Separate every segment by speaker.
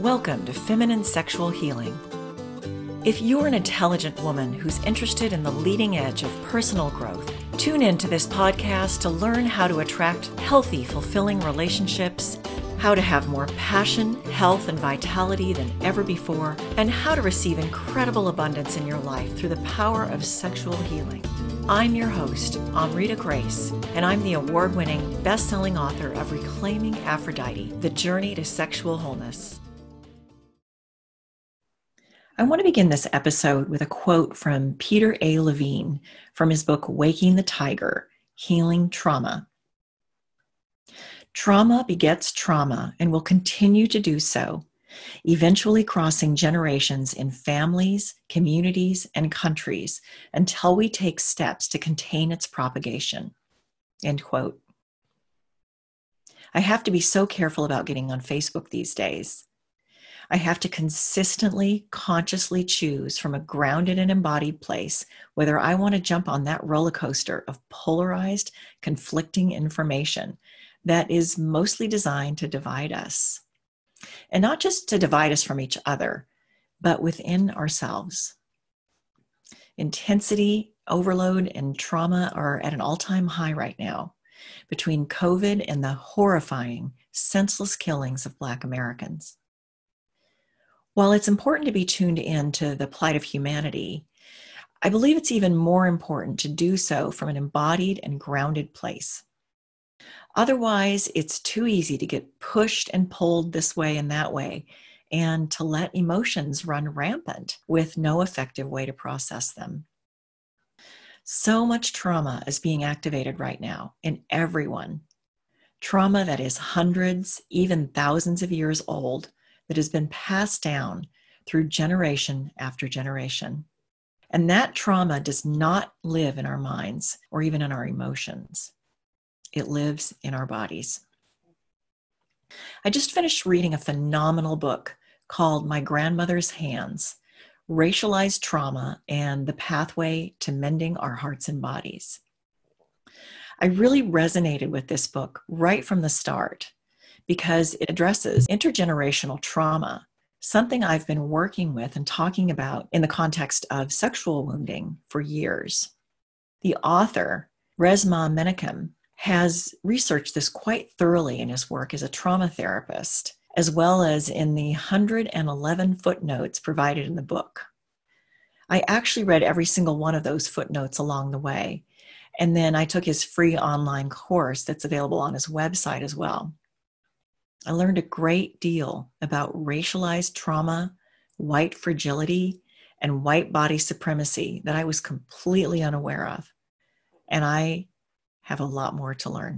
Speaker 1: Welcome to Feminine Sexual Healing. If you're an intelligent woman who's interested in the leading edge of personal growth, tune in to this podcast to learn how to attract healthy, fulfilling relationships, how to have more passion, health, and vitality than ever before, and how to receive incredible abundance in your life through the power of sexual healing. I'm your host, Amrita Grace, and I'm the award-winning, best-selling author of Reclaiming Aphrodite, The Journey to Sexual Wholeness. I want to begin this episode with a quote from Peter A. Levine from his book, Waking the Tiger, Healing Trauma. Trauma begets trauma and will continue to do so, eventually crossing generations in families, communities, and countries until we take steps to contain its propagation. End quote. I have to be so careful about getting on Facebook these days. I have to consistently, consciously choose from a grounded and embodied place whether I want to jump on that roller coaster of polarized, conflicting information that is mostly designed to divide us. And not just to divide us from each other, but within ourselves. Intensity, overload, and trauma are at an all-time high right now between COVID and the horrifying, senseless killings of Black Americans. While it's important to be tuned in to the plight of humanity, I believe it's even more important to do so from an embodied and grounded place. Otherwise, it's too easy to get pushed and pulled this way and that way, and to let emotions run rampant with no effective way to process them. So much trauma is being activated right now in everyone. Trauma that is hundreds, even thousands of years old, that has been passed down through generation after generation. And that trauma does not live in our minds or even in our emotions. It lives in our bodies. I just finished reading a phenomenal book called My Grandmother's Hands: Racialized Trauma and the Pathway to Mending Our Hearts and Bodies. I really resonated with this book right from the start, because it addresses intergenerational trauma, something I've been working with and talking about in the context of sexual wounding for years. The author, Resmaa Menakem, has researched this quite thoroughly in his work as a trauma therapist, as well as in the 111 footnotes provided in the book. I actually read every single one of those footnotes along the way, and then I took his free online course that's available on his website as well. I learned a great deal about racialized trauma, white fragility, and white body supremacy that I was completely unaware of. And I have a lot more to learn.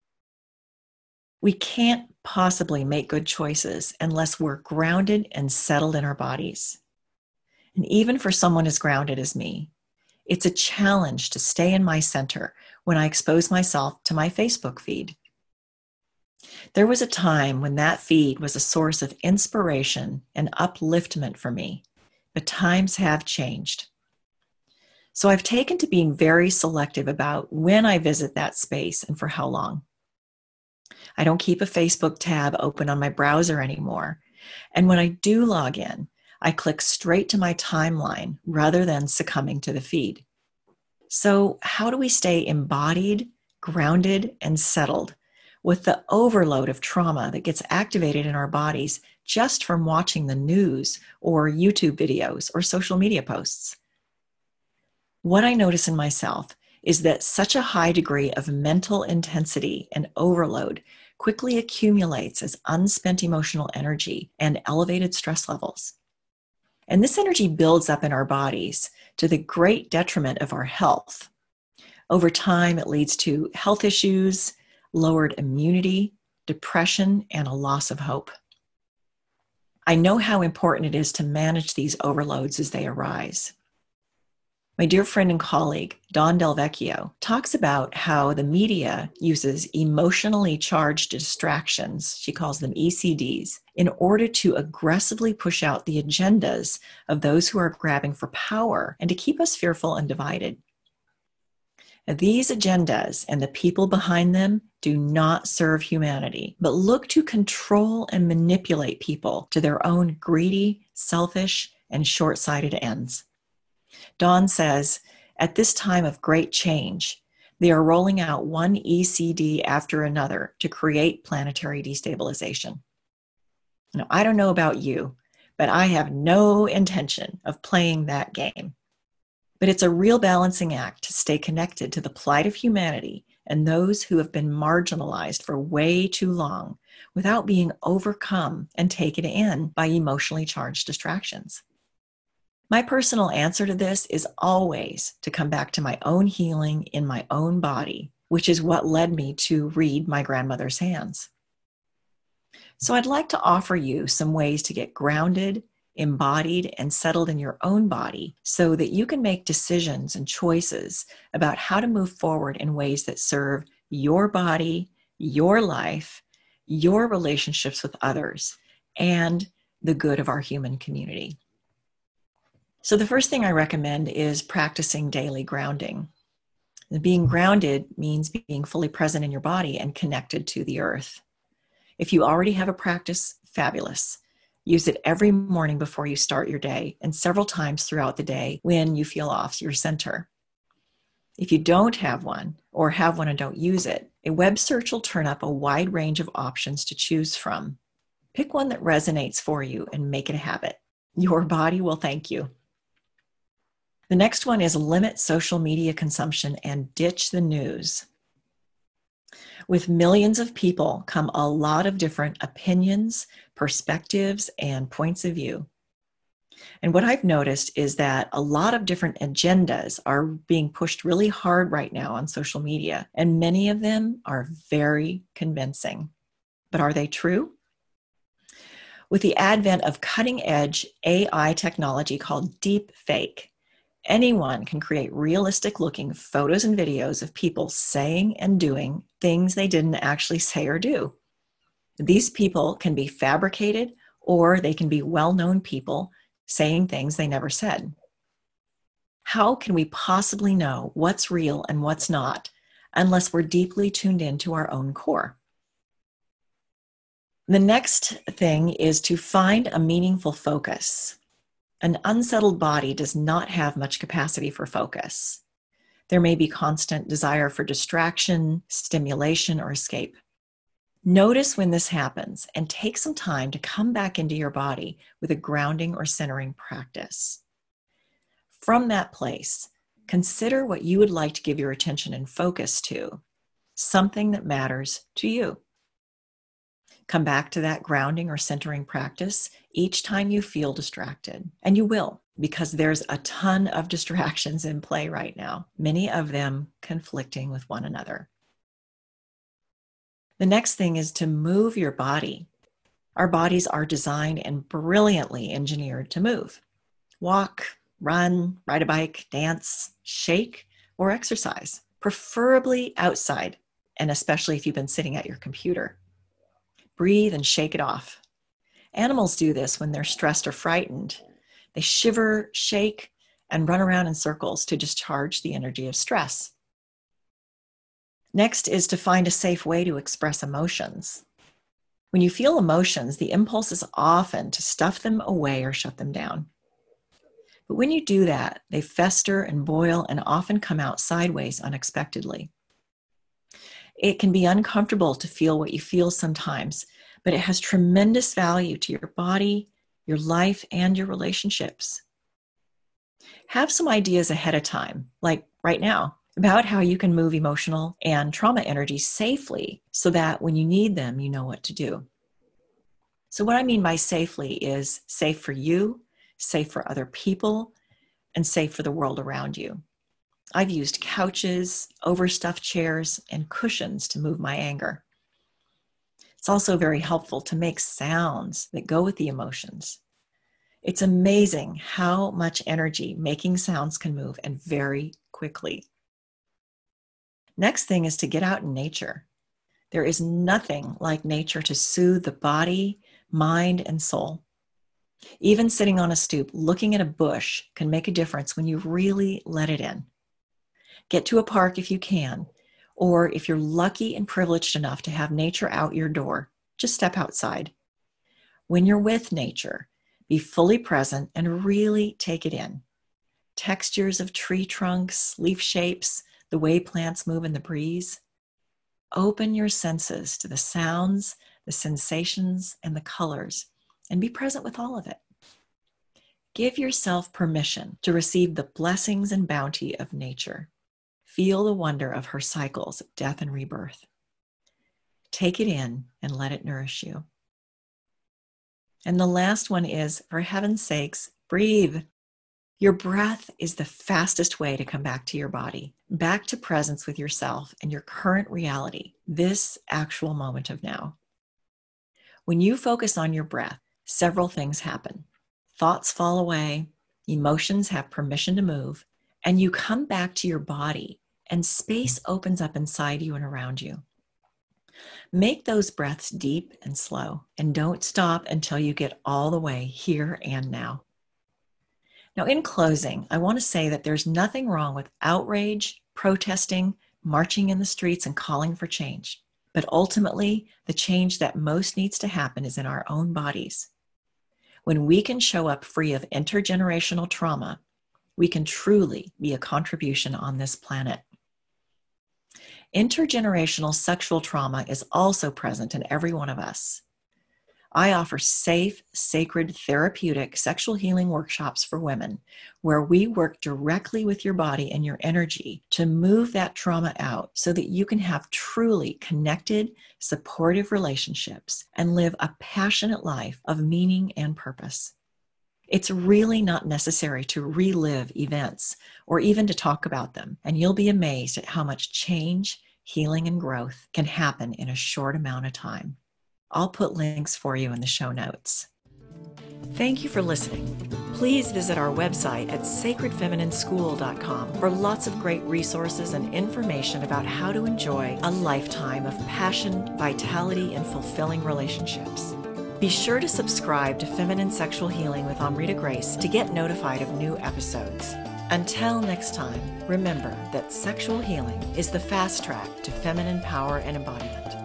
Speaker 1: We can't possibly make good choices unless we're grounded and settled in our bodies. And even for someone as grounded as me, it's a challenge to stay in my center when I expose myself to my Facebook feed. There was a time when that feed was a source of inspiration and upliftment for me, but times have changed. So I've taken to being very selective about when I visit that space and for how long. I don't keep a Facebook tab open on my browser anymore. And when I do log in, I click straight to my timeline rather than succumbing to the feed. So how do we stay embodied, grounded, and settled with the overload of trauma that gets activated in our bodies just from watching the news or YouTube videos or social media posts? What I notice in myself is that such a high degree of mental intensity and overload quickly accumulates as unspent emotional energy and elevated stress levels. And this energy builds up in our bodies to the great detriment of our health. Over time, it leads to health issues, lowered immunity, depression, and a loss of hope. I know how important it is to manage these overloads as they arise. My dear friend and colleague, Dawn Del Vecchio, talks about how the media uses emotionally charged distractions, she calls them ECDs, in order to aggressively push out the agendas of those who are grabbing for power and to keep us fearful and divided. These agendas and the people behind them do not serve humanity, but look to control and manipulate people to their own greedy, selfish, and short-sighted ends. Dawn says, at this time of great change, they are rolling out one ECD after another to create planetary destabilization. Now, I don't know about you, but I have no intention of playing that game. But it's a real balancing act to stay connected to the plight of humanity and those who have been marginalized for way too long without being overcome and taken in by emotionally charged distractions. My personal answer to this is always to come back to my own healing in my own body, which is what led me to read My Grandmother's Hands. So I'd like to offer you some ways to get grounded, embodied, and settled in your own body so that you can make decisions and choices about how to move forward in ways that serve your body, your life, your relationships with others, and the good of our human community. So the first thing I recommend is practicing daily grounding. Being grounded means being fully present in your body and connected to the earth. If you already have a practice, fabulous. Use it every morning before you start your day and several times throughout the day when you feel off your center. If you don't have one or have one and don't use it, a web search will turn up a wide range of options to choose from. Pick one that resonates for you and make it a habit. Your body will thank you. The next one is limit social media consumption and ditch the news. With millions of people come a lot of different opinions, perspectives, and points of view. And what I've noticed is that a lot of different agendas are being pushed really hard right now on social media, and many of them are very convincing. But are they true? With the advent of cutting-edge AI technology called deepfake, anyone can create realistic-looking photos and videos of people saying and doing things they didn't actually say or do. These people can be fabricated, or they can be well-known people saying things they never said. How can we possibly know what's real and what's not unless we're deeply tuned into our own core? The next thing is to find a meaningful focus. An unsettled body does not have much capacity for focus. There may be constant desire for distraction, stimulation, or escape. Notice when this happens and take some time to come back into your body with a grounding or centering practice. From that place, consider what you would like to give your attention and focus to, something that matters to you. Come back to that grounding or centering practice each time you feel distracted. And you will, because there's a ton of distractions in play right now, many of them conflicting with one another. The next thing is to move your body. Our bodies are designed and brilliantly engineered to move. Walk, run, ride a bike, dance, shake, or exercise, preferably outside, and especially if you've been sitting at your computer. Breathe and shake it off. Animals do this when they're stressed or frightened. They shiver, shake, and run around in circles to discharge the energy of stress. Next is to find a safe way to express emotions. When you feel emotions, the impulse is often to stuff them away or shut them down. But when you do that, they fester and boil and often come out sideways unexpectedly. It can be uncomfortable to feel what you feel sometimes, but it has tremendous value to your body, your life, and your relationships. Have some ideas ahead of time, like right now, about how you can move emotional and trauma energy safely so that when you need them, you know what to do. So what I mean by safely is safe for you, safe for other people, and safe for the world around you. I've used couches, overstuffed chairs, and cushions to move my anger. It's also very helpful to make sounds that go with the emotions. It's amazing how much energy making sounds can move, and very quickly. Next thing is to get out in nature. There is nothing like nature to soothe the body, mind, and soul. Even sitting on a stoop looking at a bush can make a difference when you really let it in. Get to a park if you can, or if you're lucky and privileged enough to have nature out your door, just step outside. When you're with nature, be fully present and really take it in. Textures of tree trunks, leaf shapes, the way plants move in the breeze. Open your senses to the sounds, the sensations, and the colors, and be present with all of it. Give yourself permission to receive the blessings and bounty of nature. Feel the wonder of her cycles of death and rebirth. Take it in and let it nourish you. And the last one is, for heaven's sakes, breathe. Your breath is the fastest way to come back to your body, back to presence with yourself and your current reality, this actual moment of now. When you focus on your breath, several things happen. Thoughts fall away, emotions have permission to move, and you come back to your body, and space opens up inside you and around you. Make those breaths deep and slow, and don't stop until you get all the way here and now. Now, in closing, I want to say that there's nothing wrong with outrage, protesting, marching in the streets, and calling for change. But ultimately, the change that most needs to happen is in our own bodies. When we can show up free of intergenerational trauma, we can truly be a contribution on this planet. Intergenerational sexual trauma is also present in every one of us. I offer safe, sacred, therapeutic sexual healing workshops for women where we work directly with your body and your energy to move that trauma out so that you can have truly connected, supportive relationships and live a passionate life of meaning and purpose. It's really not necessary to relive events or even to talk about them, and you'll be amazed at how much change, healing, and growth can happen in a short amount of time. I'll put links for you in the show notes. Thank you for listening. Please visit our website at sacredfeminineschool.com for lots of great resources and information about how to enjoy a lifetime of passion, vitality, and fulfilling relationships. Be sure to subscribe to Feminine Sexual Healing with Amrita Grace to get notified of new episodes. Until next time, remember that sexual healing is the fast track to feminine power and embodiment.